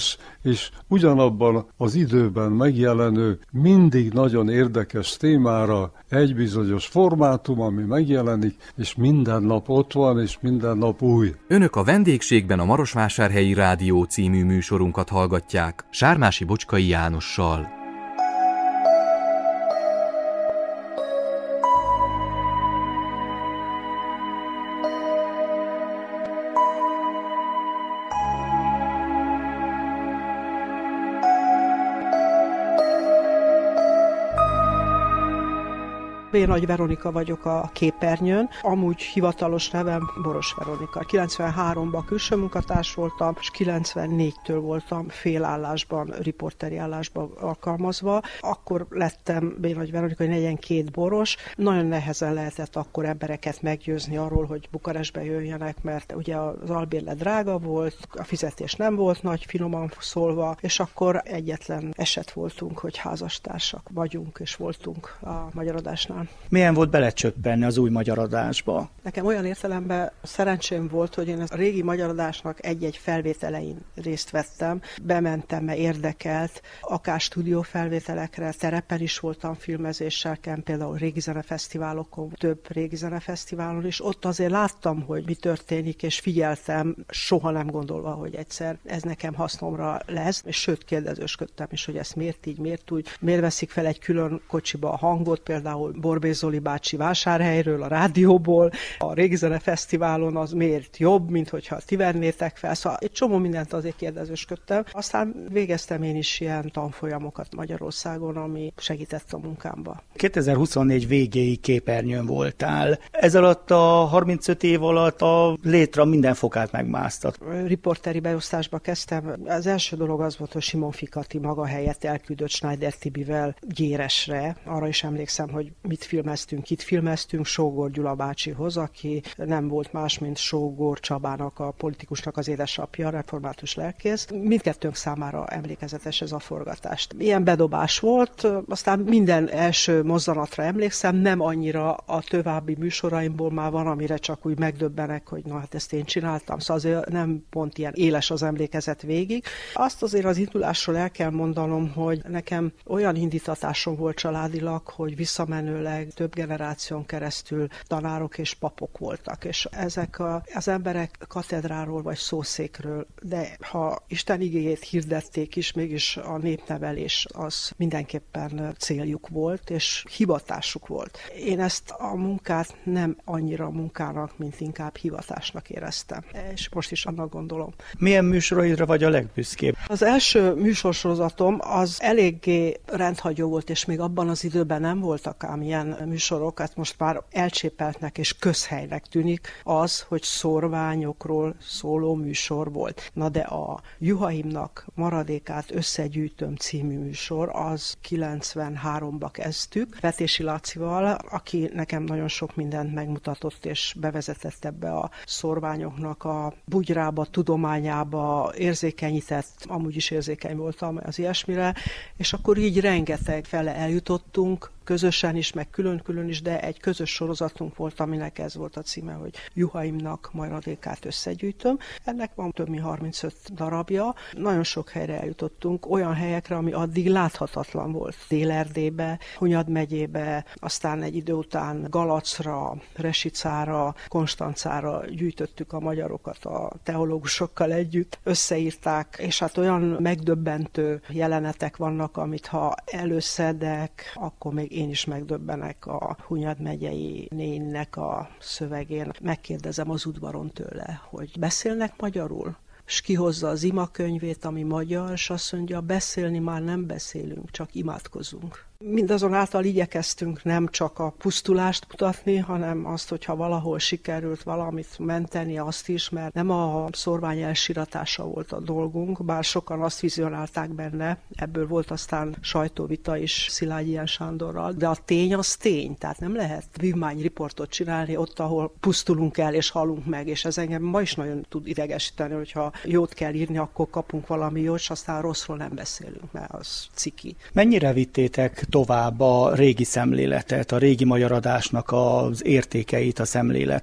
és ugyanabban az időben megjelenő, mindig nagyon érdekes témára egy bizonyos formátum, ami megjelenik, és minden nap ott van, és minden nap új. Önök a vendégségben a Marosvásárhelyi Rádió című műsorunkat hallgatják Sármási Bocskai Jánossal. Én Nagy Veronika vagyok a képernyőn, amúgy hivatalos nevem Boros Veronika. 93-ban külső munkatárs voltam, és 94-től voltam félállásban, riporteri állásban alkalmazva. Akkor lettem B. Nagy Veronika, 42 Boros. Nagyon nehezen lehetett akkor embereket meggyőzni arról, hogy Bukarestbe jöjjenek, mert ugye az albérlet drága volt, a fizetés nem volt nagy, finoman szólva, és akkor egyetlen eset voltunk, hogy házastársak vagyunk és voltunk a Magyar Adásnál. Milyen volt belecsöppenni az új Magyar Adásba? Nekem olyan értelemben szerencsém volt, hogy én a régi Magyar Adásnak egy-egy felvételein részt vettem, bementem, mert érdekelt, akár stúdiófelvételekre, terepen is voltam filmezéssel, például régi zenefesztiválokon, több régi zenefesztiválon is. Ott azért láttam, hogy mi történik, és figyeltem, soha nem gondolva, hogy egyszer ez nekem hasznomra lesz, és sőt kérdezősködtem is, hogy ezt miért így, miért úgy, miért veszik fel egy külön kocsiba a hangot, például Borbély Zoli bácsi Vásárhelyről, a rádióból, a régi zenefesztiválon az miért jobb, mint hogyha ti vennétek fel. Szóval egy csomó mindent azért kérdezősködtem. Aztán végeztem én is ilyen tanfolyamokat Magyarországon, ami segített a munkámba. 2024 végéig képernyőn voltál. Ez alatt a 35 év alatt a létre minden fokát megmásztat. Riporteri beosztásba kezdtem. Az első dolog az volt, hogy Simon Fikati maga helyett elküldött Schneider Tibivel Gyéresre. Arra is emlékszem, hogy mit filmeztünk, kit filmeztünk, Sógor Gyula bácsihoz, aki nem volt más, mint Sógor Csabának, a politikusnak az édesapja, református lelkész. Mindkettőnk számára emlékezetes ez a forgatást. Ilyen bedobás volt, aztán minden első mozzanatra emlékszem, nem annyira a további műsoraimból már van, amire csak úgy megdöbbenek, hogy na hát ezt én csináltam, szóval azért nem pont ilyen éles az emlékezet végig. Azt azért az indulásról el kell mondanom, hogy nekem olyan indítatásom volt családilag, hogy visszamenőleg több generáción keresztül tanárok és papok voltak, és ezek az emberek katedráról vagy szószékről, de ha Isten igéjét hirdették is, mégis a népnevelés az mindenképpen céljuk volt, és hivatásuk volt. Én ezt a munkát nem annyira munkának, mint inkább hivatásnak éreztem, és most is annak gondolom. Milyen műsoraidra vagy a legbüszkébb? Az első műsorsorozatom az eléggé rendhagyó volt, és még abban az időben nem voltak ám ilyen műsorok, hát most már elcsépeltnek és közhelynek tűnik az, hogy szórványokról szóló műsor volt. Na de a Juhaimnak maradékát összegyűjtöm című műsor, az 93-ba kezdtük. Vetési Lacival, aki nekem nagyon sok mindent megmutatott és bevezetett ebbe a szórványoknak a bugyrába, tudományába, érzékenyített, amúgy is érzékeny voltam az ilyesmire, és akkor így rengeteg fele eljutottunk, közösen is, meg külön-külön is, de egy közös sorozatunk volt, aminek ez volt a címe, hogy Juhaimnak maradékát összegyűjtöm. Ennek van több mint 35 darabja. Nagyon sok helyre eljutottunk, olyan helyekre, ami addig láthatatlan volt. Dél-Erdélybe, Hunyad megyébe, aztán egy idő után Galacra, Resicára, Konstancára gyűjtöttük a magyarokat a teológusokkal együtt. Összeírták, és hát olyan megdöbbentő jelenetek vannak, amit ha előszedek, akkor még én is megdöbbenek a Hunyad megyei néninek a szövegén. Megkérdezem az udvaron tőle, hogy beszélnek magyarul? És kihozza az imakönyvét, ami magyar, és azt mondja, beszélni már nem beszélünk, csak imádkozunk. Mindazonáltal igyekeztünk nem csak a pusztulást mutatni, hanem azt, hogyha valahol sikerült valamit menteni, azt is, mert nem a szórvány elsiratása volt a dolgunk, bár sokan azt vizionálták benne, ebből volt aztán sajtóvita is Szilágyi Jan Sándorral, de a tény az tény, tehát nem lehet vívmányriportot csinálni ott, ahol pusztulunk el és halunk meg, és ez engem ma is nagyon tud idegesíteni, hogyha jót kell írni, akkor kapunk valami jót, és aztán rosszról nem beszélünk, mert az ciki. Mennyire vittétek tovább a régi szemléletet, a régi Magyar Adásnak az értékeit, a szemléletét?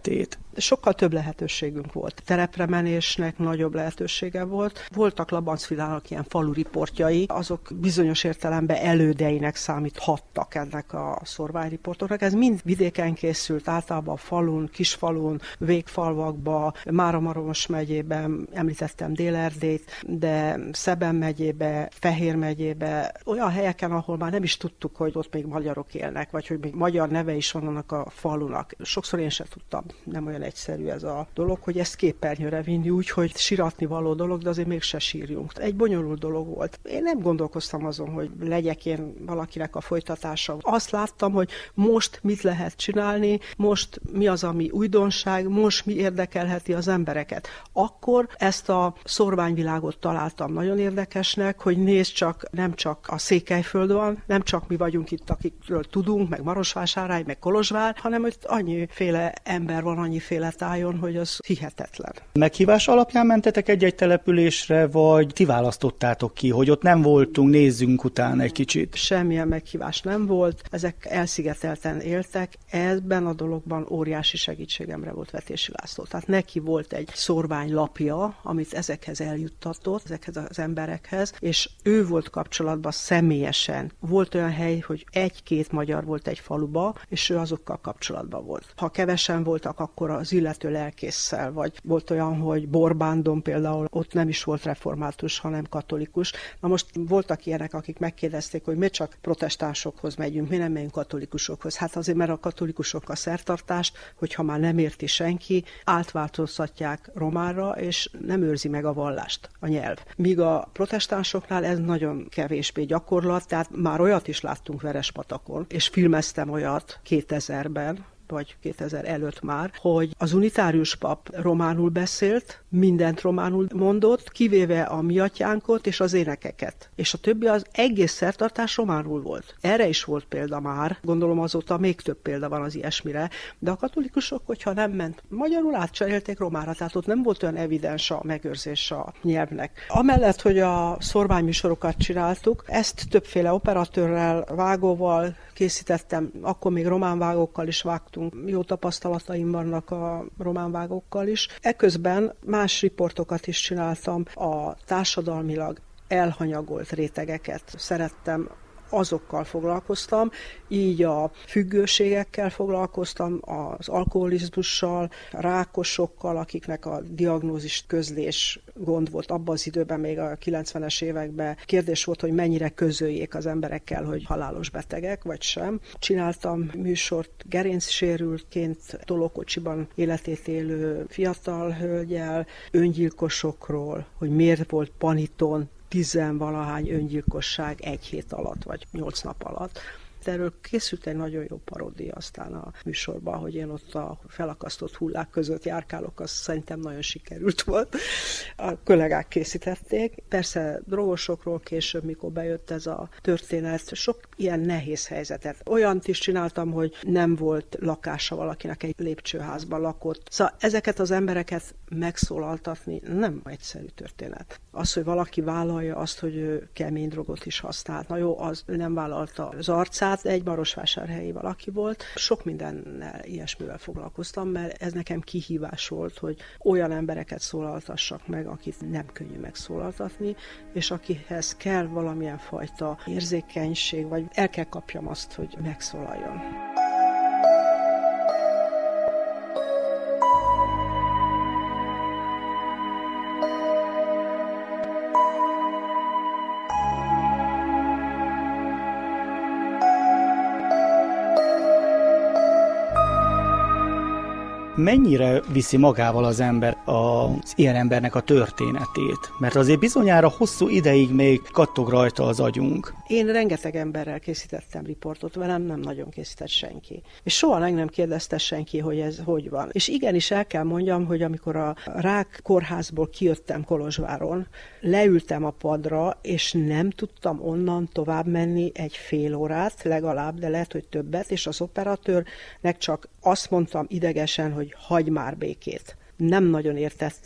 Sokkal több lehetőségünk volt. Terepre menésnek nagyobb lehetősége volt. Voltak Labancvilának ilyen falu riportjai, azok bizonyos értelemben elődeinek számíthattak ennek a szorványriportoknak. Ez mind vidéken készült, általában falun, kisfalun, végfalvakba, Mára-Maros megyében, említettem Dél-Erdélyt, de Szeben megyébe, Fehér megyébe, olyan helyeken, ahol már nem is tudtuk, hogy ott még magyarok élnek, vagy hogy még magyar neve is van annak a falunak. Sokszor én sem tudtam, nem olyan egyszerű ez a dolog, hogy ezt képernyőre vinni úgy, hogy siratni való dolog, de azért mégse sírjunk. Egy bonyolult dolog volt. Én nem gondolkoztam azon, hogy legyek én valakinek a folytatása. Azt láttam, hogy most mit lehet csinálni, most mi az, ami újdonság, most mi érdekelheti az embereket. Akkor ezt a szorványvilágot találtam nagyon érdekesnek, hogy nézd csak, nem csak a Székelyföld van, nem csak mi vagyunk itt, akikről tudunk, meg Marosvásárhely, meg Kolozsvár, hanem hogy annyiféle ember van, annyiféle tájon, hogy az hihetetlen. Meghívás alapján mentetek egy-egy településre, vagy ti választottátok ki, hogy ott nem voltunk, nézzünk utána egy kicsit? Semmilyen meghívás nem volt, ezek elszigetelten éltek, ebben a dologban óriási segítségemre volt Vetési László. Tehát neki volt egy szorványlapja, amit ezekhez eljuttatott, ezekhez az emberekhez, és ő volt kapcsolatban személyesen. Volt olyan hely, hogy 1-2 magyar volt egy faluba, és ő azokkal kapcsolatban volt. Ha kevesen voltak, akkor az illető lelkésszel, vagy volt olyan, hogy Borbándon például ott nem is volt református, hanem katolikus. Na most voltak ilyenek, akik megkérdezték, hogy mi csak protestánsokhoz megyünk, mi nem megyünk katolikusokhoz. Hát azért, mert a katolikusok a szertartást, hogyha már nem érti senki, átváltoztatják románra, és nem őrzi meg a vallást, a nyelv. Míg a protestánsoknál ez nagyon kevésbé gyakorlat, tehát már olyat is láttunk Verespatakon, és filmeztem olyat 2000-ben, vagy 2000 előtt már, hogy az unitárius pap románul beszélt, mindent románul mondott, kivéve a mi atyánkot és az énekeket. És a többi az egész szertartás románul volt. Erre is volt példa már, gondolom azóta még több példa van az ilyesmire, de a katolikusok, hogyha nem ment magyarul, átcserélték románra, tehát ott nem volt olyan evidens a megőrzés a nyelvnek. Amellett, hogy a szorványműsorokat csináltuk, ezt többféle operatőrrel, vágóval készítettem, akkor még román vágókkal is vágtunk, jó tapasztalataim vannak a román vágókkal is. Eközben más riportokat is csináltam, a társadalmilag elhanyagolt rétegeket szerettem, azokkal foglalkoztam, így a függőségekkel foglalkoztam, az alkoholizmussal, rákosokkal, akiknek a diagnózis közlés gond volt abban az időben, még a 90-es években. Kérdés volt, hogy mennyire közöljék az emberekkel, hogy halálos betegek, vagy sem. Csináltam műsort gerincssérültként, tolókocsiban életét élő fiatal hölgyel, öngyilkosokról, hogy miért volt Paniton 10-valahány öngyilkosság 1 hét alatt, vagy 8 nap alatt. Erről készült egy nagyon jó paródia aztán a műsorban, hogy én ott a felakasztott hullák között járkálok, az szerintem nagyon sikerült volt. A kollégák készítették. Persze drogosokról később, mikor bejött ez a történet, sok ilyen nehéz helyzetet. Olyant is csináltam, hogy nem volt lakása valakinek, egy lépcsőházban lakott. Szóval ezeket az embereket megszólaltatni nem egyszerű történet. Az, hogy valaki vállalja azt, hogy ő kemény drogot is használt. Na jó, az nem vállalta az arcát, egy marosvásárhelyi valaki volt. Sok mindennel, ilyesmivel foglalkoztam, mert ez nekem kihívás volt, hogy olyan embereket szólaltassak meg, akit nem könnyű megszólaltatni, és akihez kell valamilyen fajta érzékenység, vagy el kell kapjam azt, hogy megszólaljon. Mennyire viszi magával az ember az ilyen embernek a történetét? Mert azért bizonyára hosszú ideig még kattog rajta az agyunk. Én rengeteg emberrel készítettem riportot, velem nem nagyon készített senki. És soha meg nem kérdezte senki, hogy ez hogy van. És igenis el kell mondjam, hogy amikor a Rák kórházból kijöttem Kolozsváron, leültem a padra, és nem tudtam onnan tovább menni egy fél órát, legalább, de lehet, hogy többet, és az operatőrnek csak azt mondtam idegesen, hogy hagyj már békét. Nem nagyon értette,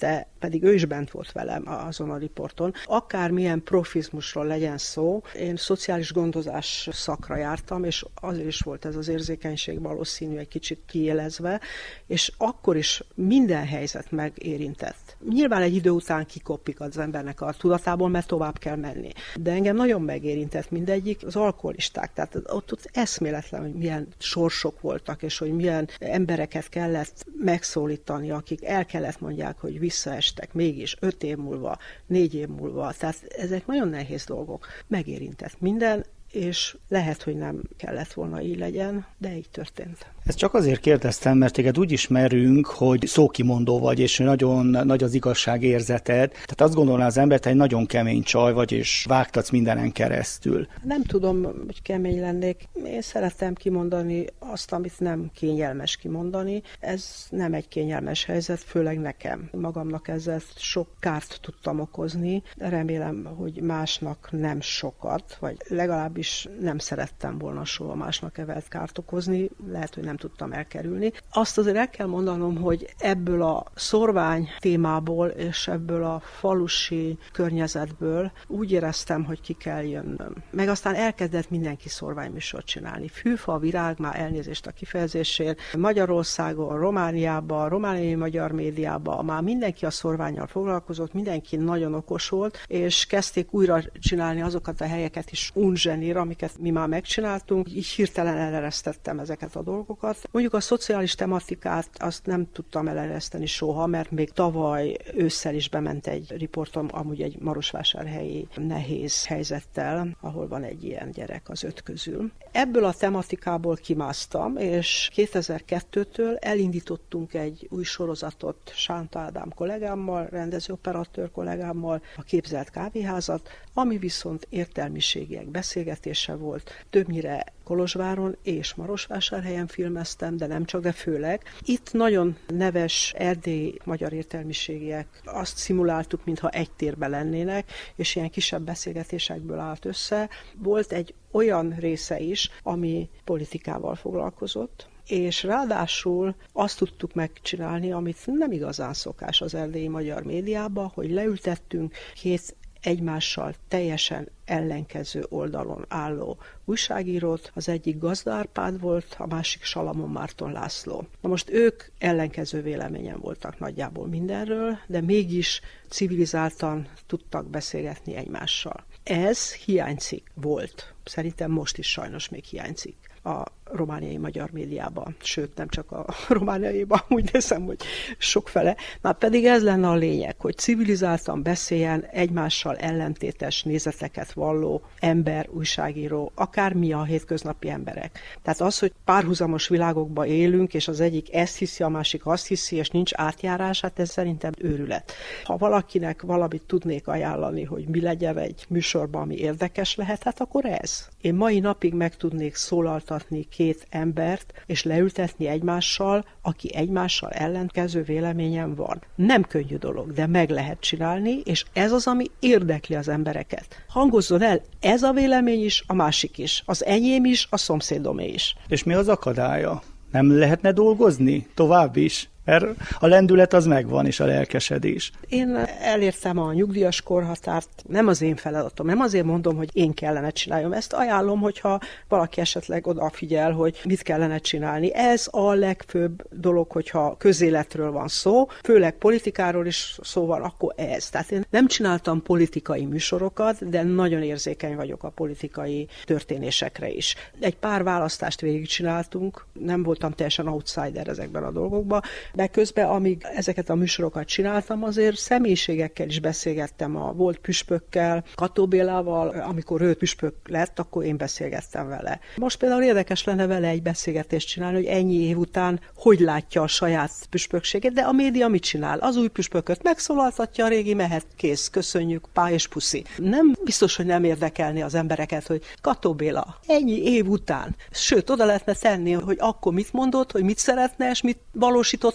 pedig ő is bent volt velem azon a riporton. Akármilyen profizmusról legyen szó, én szociális gondozás szakra jártam, és azért is volt ez az érzékenység valószínű egy kicsit kiélezve, és akkor is minden helyzet megérintett. Nyilván egy idő után kikopik az embernek a tudatából, mert tovább kell menni. De engem nagyon megérintett mindegyik, az alkoholisták. Tehát ott eszméletlen, hogy milyen sorsok voltak, és hogy milyen embereket kellett megszólítani, akik el kellett mondják, hogy visszaestek mégis 5 év múlva, 4 év múlva. Tehát ezek nagyon nehéz dolgok. Megérintett minden, és lehet, hogy nem kellett volna így legyen, de így történt. Ezt csak azért kérdeztem, mert téged úgy ismerünk, hogy szókimondó vagy, és nagyon nagy az igazságérzeted. Tehát azt gondolná az ember, te egy nagyon kemény csaj vagy, és vágtatsz mindenen keresztül. Nem tudom, hogy kemény lennék. Én szeretem kimondani azt, amit nem kényelmes kimondani. Ez nem egy kényelmes helyzet, főleg nekem. Magamnak ezzel sok kárt tudtam okozni. Remélem, hogy másnak nem sokat, vagy legalábbis nem szerettem volna soha másnak evelt kárt okozni. Lehet, hogy nem tudtam elkerülni. Azt azért el kell mondanom, hogy ebből a szorvány témából és ebből a falusi környezetből úgy éreztem, hogy ki kell jönnöm. Meg aztán elkezdett mindenki szorványműsort csinálni. Fűfa, virág, már elnézést a kifejezésért. Magyarországon, Romániában, romániai magyar médiában már mindenki a szorvánnyal foglalkozott, mindenki nagyon okos volt, és kezdték újra csinálni azokat a helyeket is unzsenír, amiket mi már megcsináltunk. Így hirtelen eleresztettem ezeket a dolgokat. Mondjuk a szociális tematikát azt nem tudtam elereszteni soha, mert még tavaly ősszel is bement egy riportom, amúgy egy marosvásárhelyi nehéz helyzettel, ahol van egy ilyen gyerek az 5 közül. Ebből a tematikából kimásztam, és 2002-től elindítottunk egy új sorozatot Sánta Ádám kollégámmal, rendező-operatőr kollégámmal, a Képzelt kávéházat, ami viszont értelmiségiek beszélgetése volt, többnyire Kolozsváron és Marosvásárhelyen filmeztem, de nem csak, de főleg. Itt nagyon neves erdélyi magyar értelmiségiek azt szimuláltuk, mintha egy térben lennének, és ilyen kisebb beszélgetésekből állt össze. Volt egy olyan része is, ami politikával foglalkozott, és ráadásul azt tudtuk megcsinálni, amit nem igazán szokás az erdélyi magyar médiában, hogy leültettünk 2 egymással teljesen ellenkező oldalon álló újságírót, az egyik Gazda Árpád volt, a másik Salamon Márton László. Na most ők ellenkező véleményen voltak nagyjából mindenről, de mégis civilizáltan tudtak beszélgetni egymással. Ez hiányzik volt. Szerintem most is sajnos még hiányzik a romániai magyar médiában, sőt nem csak a romániaiban, úgy hiszem, hogy sokfele. Már pedig ez lenne a lényeg, hogy civilizáltan beszéljen egymással ellentétes nézeteket valló ember, újságíró, akármi a hétköznapi emberek. Tehát az, hogy párhuzamos világokban élünk, és az egyik ezt hiszi, a másik azt hiszi, és nincs átjárás, hát ez szerintem őrület. Ha valakinek valamit tudnék ajánlani, hogy mi legyen egy műsorban, ami érdekes lehet, hát akkor ez. Én mai napig meg tudnék szólaltatni 2 embert, és leültetni egymással, aki egymással ellenkező véleményen van. Nem könnyű dolog, de meg lehet csinálni, és ez az, ami érdekli az embereket. Hangozzon el ez a vélemény is, a másik is, az enyém is, a szomszédomé is. És mi az akadálya? Nem lehetne dolgozni tovább is? Mert a lendület az megvan, és a lelkesedés. Én elértem a nyugdíjas korhatárt, nem az én feladatom, nem azért mondom, hogy én kellene csináljam. Ezt ajánlom, hogyha valaki esetleg odafigyel, hogy mit kellene csinálni. Ez a legfőbb dolog, hogyha közéletről van szó, főleg politikáról is szó van, akkor ez. Tehát én nem csináltam politikai műsorokat, de nagyon érzékeny vagyok a politikai történésekre is. Egy pár választást végigcsináltunk, nem voltam teljesen outsider ezekben a dolgokban, de közben, amíg ezeket a műsorokat csináltam, azért személyiségekkel is beszélgettem, a volt püspökkel, Kató Bélával, amikor ő püspök lett, akkor én beszélgettem vele. Most például érdekes lenne vele egy beszélgetést csinálni, hogy ennyi év után hogy látja a saját püspökségét, de a média mit csinál? Az új püspököt megszólaltatja, a régi mehet, kész, köszönjük, pá és puszi. Nem biztos, hogy nem érdekelni az embereket, hogy Kató Béla ennyi év után, sőt, oda lehetne tenni, hogy akkor mit mondott, hogy mit szeretne, és mit valósított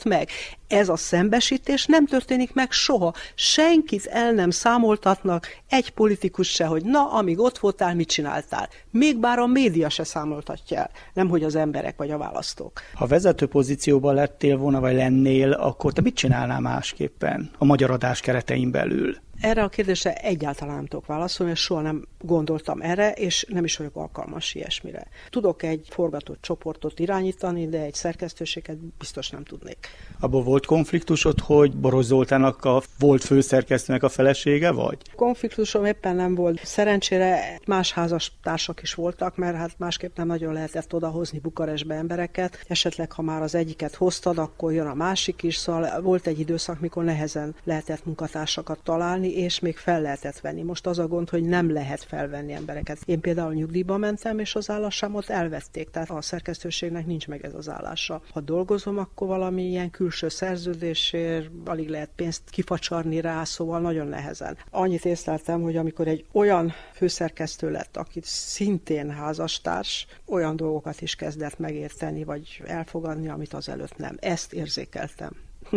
meg. Ez a szembesítés nem történik meg soha. Senkit el nem számoltatnak, egy politikus se, hogy na, amíg ott voltál, mit csináltál. Még bár a média se számoltatja el, nemhogy az emberek vagy a választók. Ha vezető pozícióban lettél volna, vagy lennél, akkor te mit csinálnál másképpen a magyar adás keretein belül? Erre a kérdésre egyáltalán nem tudok válaszolni, és soha nem gondoltam erre, és nem is vagyok alkalmas ilyesmire. Tudok egy forgatott csoportot irányítani, de egy szerkesztőséget biztos nem tudnék. Abból volt konfliktusod, hogy Boross Zoltánnak a volt főszerkesztőnek a felesége vagy? Konfliktusom éppen nem volt. Szerencsére más házastársak is voltak, mert hát másképp nem nagyon lehetett odahozni Bukarestbe embereket. Esetleg, ha már az egyiket hoztad, akkor jön a másik is, szóval volt egy időszak, mikor nehezen lehetett munkatársakat találni, és még fel lehetett venni. Most az a gond, hogy nem lehet felvenni embereket. Én például nyugdíjba mentem, és az állásámot elvették, tehát a szerkesztőségnek nincs meg ez az állása. Ha dolgozom, akkor valami ilyen külső szerződésért alig lehet pénzt kifacsarni rá, szóval nagyon nehezen. Annyit észleltem, hogy amikor egy olyan főszerkesztő lett, aki szintén házastárs, olyan dolgokat is kezdett megérteni, vagy elfogadni, amit azelőtt nem. Ezt érzékeltem.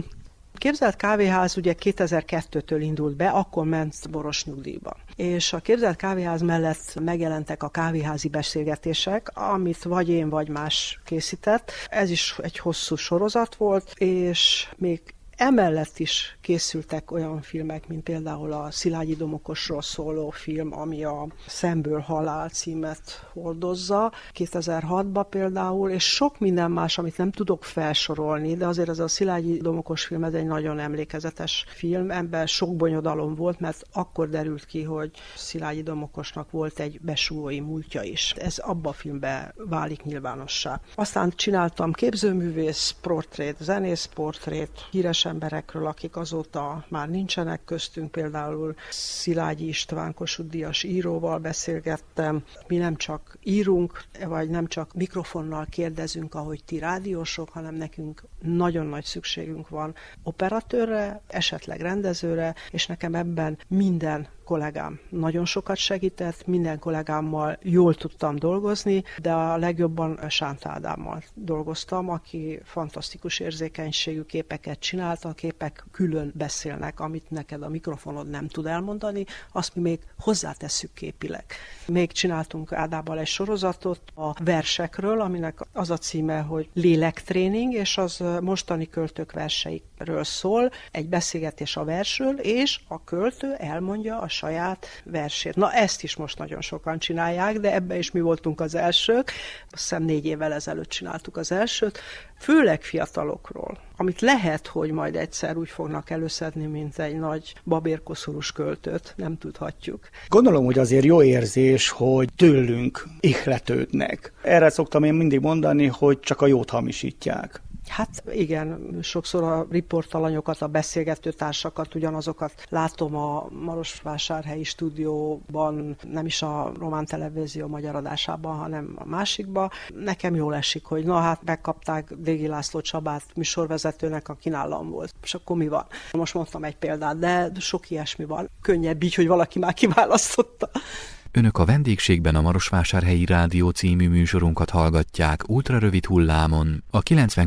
Képzelt kávéház ugye 2002-től indult be, akkor ment Boross nyugdíjba. És a Képzelt kávéház mellett megjelentek a kávéházi beszélgetések, amit vagy én, vagy más készített. Ez is egy hosszú sorozat volt, és még emellett is készültek olyan filmek, mint például a Szilágyi Domokosról szóló film, ami a Szemből halál címet hordozza, 2006-ban például, és sok minden más, amit nem tudok felsorolni, de azért ez a Szilágyi Domokos film, ez egy nagyon emlékezetes film, ebben sok bonyodalom volt, mert akkor derült ki, hogy Szilágyi Domokosnak volt egy besúgói múltja is. Ez abba a filmben válik nyilvánossá. Aztán csináltam képzőművész portrét, zenész portrét, híres emberekről, akik azóta már nincsenek köztünk, például Szilágyi István Kossuth-díjas íróval beszélgettem. Mi nem csak írunk, vagy nem csak mikrofonnal kérdezünk, ahogy ti rádiósok, hanem nekünk nagyon nagy szükségünk van operatőrre, esetleg rendezőre, és nekem ebben minden kollégám nagyon sokat segített, minden kollégámmal jól tudtam dolgozni, de a legjobban Sánt Ádámmal dolgoztam, aki fantasztikus érzékenységű képeket csinált, a képek külön beszélnek, amit neked a mikrofonod nem tud elmondani, azt mi még hozzátesszük képileg. Még csináltunk Ádámmal egy sorozatot a versekről, aminek az a címe, hogy Lélektréning, és az mostani költők verseikről szól, egy beszélgetés a versről, és a költő elmondja a saját versét. Na, ezt is most nagyon sokan csinálják, de ebben is mi voltunk az elsők. Azt hiszem 4 évvel ezelőtt csináltuk az elsőt. Főleg fiatalokról, amit lehet, hogy majd egyszer úgy fognak előszedni, mint egy nagy babérkoszorús költőt, nem tudhatjuk. Gondolom, hogy azért jó érzés, hogy tőlünk ihletődnek. Erre szoktam én mindig mondani, hogy csak a jót hamisítják. Hát igen, sokszor a riportalanyokat, a beszélgető társakat, ugyanazokat látom a Marosvásárhelyi stúdióban, nem is a Román Televízió magyar adásában, hanem a másikban. Nekem jól esik, hogy na hát megkapták Dégi László Csabát műsorvezetőnek, aki nálam volt. És akkor mi van? Most mondtam egy példát, de sok ilyesmi van. Könnyebb így, hogy valaki már kiválasztotta. Önök a vendégségben a Marosvásárhelyi Rádió című műsorunkat hallgatják ultrarövid hullámon, a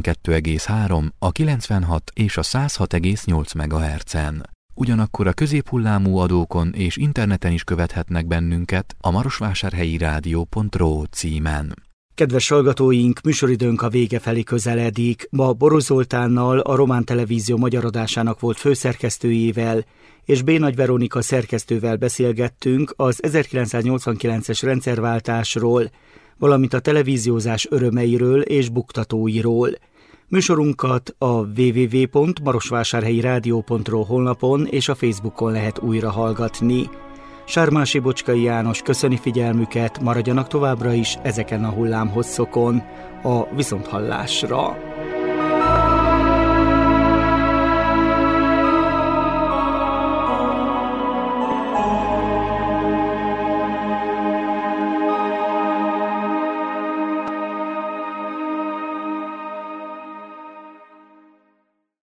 92,3, a 96 és a 106,8 MHz-en. Ugyanakkor a középhullámú adókon és interneten is követhetnek bennünket a marosvásárhelyirádió.ro címen. Kedves hallgatóink, műsoridőnk a vége felé közeledik. Ma Boross Zoltánnal, a Román Televízió magyar adásának volt főszerkesztőjével, és B. Nagy Veronika szerkesztővel beszélgettünk az 1989-es rendszerváltásról, valamint a televíziózás örömeiről és buktatóiról. Műsorunkat a www.marosvásárhelyirádió.ro honlapon és a Facebookon lehet újra hallgatni. Sármási Bocskai János köszöni figyelmüket, maradjanak továbbra is ezeken a hullámhosszokon. A viszonthallásra!